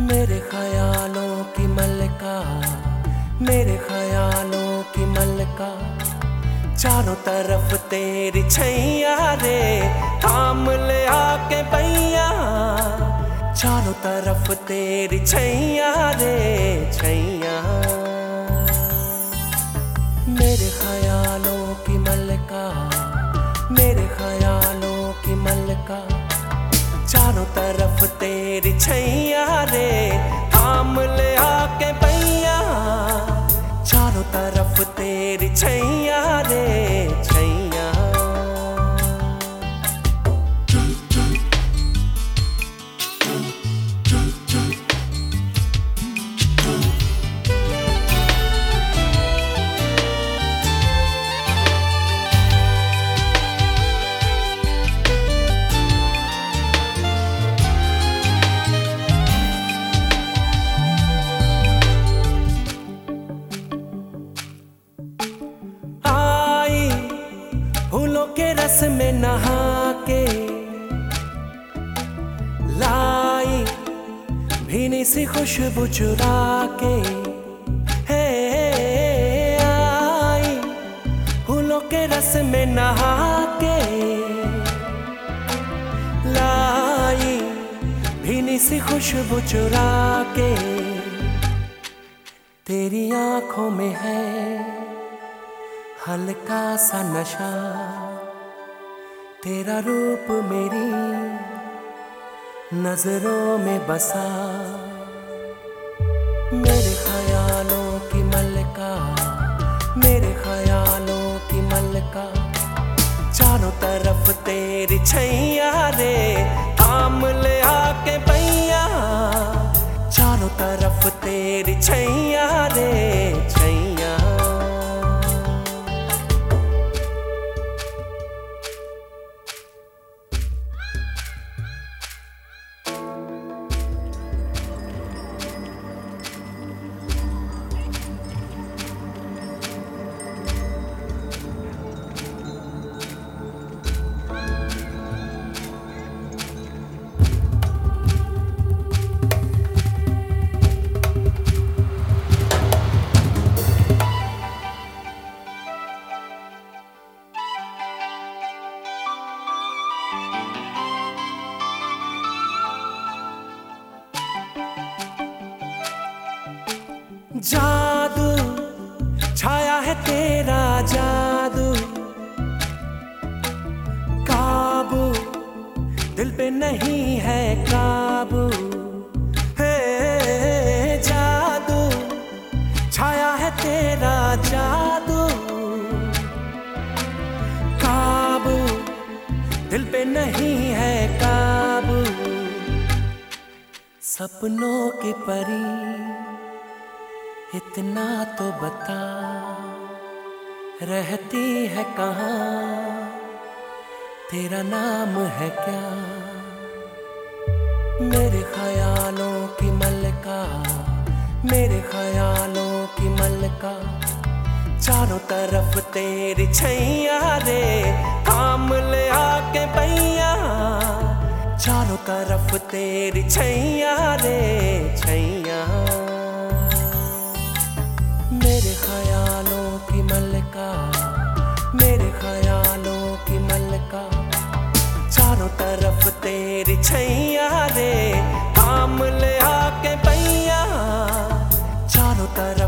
मेरे ख्यालों की मल्लिका, मेरे ख्यालों की मल्लिका, चारों तरफ तेरी छैया रे, थाम ले आके पैया। चारों तरफ तेरी छैया रे, छैया। मेरे ख्यालों की मल्लिका, मेरे ख्यालों की मल्लिका, चारों तरफ तेरी छैया रे, थाम ले आके पैया। चारों तरफ तेरी छैया रे, छैया। फूलों के रस में नहा के लाई भीनी सी खुशबू चुरा के, है आई फूलों के रस में नहा के लाई भीनी सी खुशबू चुरा के। तेरी आंखों में है हल्का सा नशा, तेरा रूप मेरी नजरों में बसा। मेरे ख्यालों की मल्लिका, मेरे ख्यालों की मल्लिका, चारों तरफ तेरी छैया रे, थाम ले आके पैया। चारों तरफ तेरी छैया रे, छैया। जादू छाया है तेरा जादू, काबू दिल पे नहीं है काबू, है जादू छाया है तेरा जादू, काबू दिल पे नहीं है काबू। सपनों की परी इतना तो बता, रहती है कहाँ, तेरा नाम है क्या? मेरे ख्यालों की मल्लिका, मेरे ख्यालों की मल्लिका, चारों तरफ तेरी छैया रे, थाम ले आके पैया। चारों तरफ तेरी छैया रे, छैया। मेरे ख्यालों की मल्लिका, मेरे ख्यालों की मल्लिका, चारों तरफ तेरी छैया रे, थाम ले आके पैया। चारों तरफ